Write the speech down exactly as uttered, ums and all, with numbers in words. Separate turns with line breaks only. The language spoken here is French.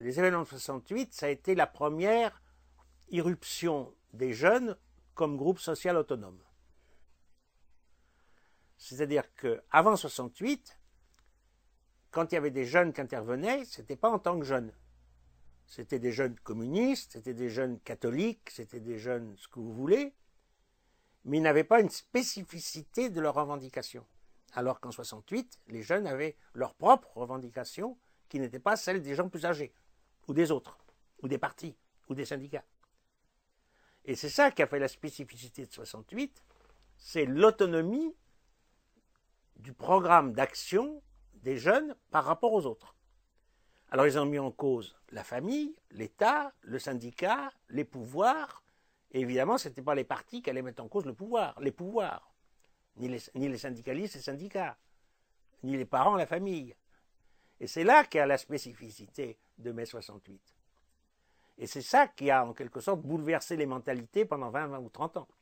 les événements de soixante-huit, ça a été la première irruption des jeunes comme groupe social autonome. C'est-à-dire qu'avant soixante-huit, quand il y avait des jeunes qui intervenaient, ce n'était pas en tant que jeunes. C'était des jeunes communistes, c'était des jeunes catholiques, c'était des jeunes ce que vous voulez, mais ils n'avaient pas une spécificité de leurs revendications. Alors qu'en soixante-huit, les jeunes avaient leurs propres revendications qui n'étaient pas celles des gens plus âgés, ou des autres, ou des partis, ou des syndicats. Et c'est ça qui a fait la spécificité de soixante-huit, c'est l'autonomie du programme d'action des jeunes par rapport aux autres. Alors ils ont mis en cause la famille, l'État, le syndicat, les pouvoirs, et évidemment ce n'était pas les partis qui allaient mettre en cause le pouvoir, les pouvoirs, ni les, ni les syndicalistes et syndicats, ni les parents, la famille. Et c'est là qu'il y a la spécificité de mai soixante-huit. Et c'est ça qui a en quelque sorte bouleversé les mentalités pendant vingt, vingt ou trente ans.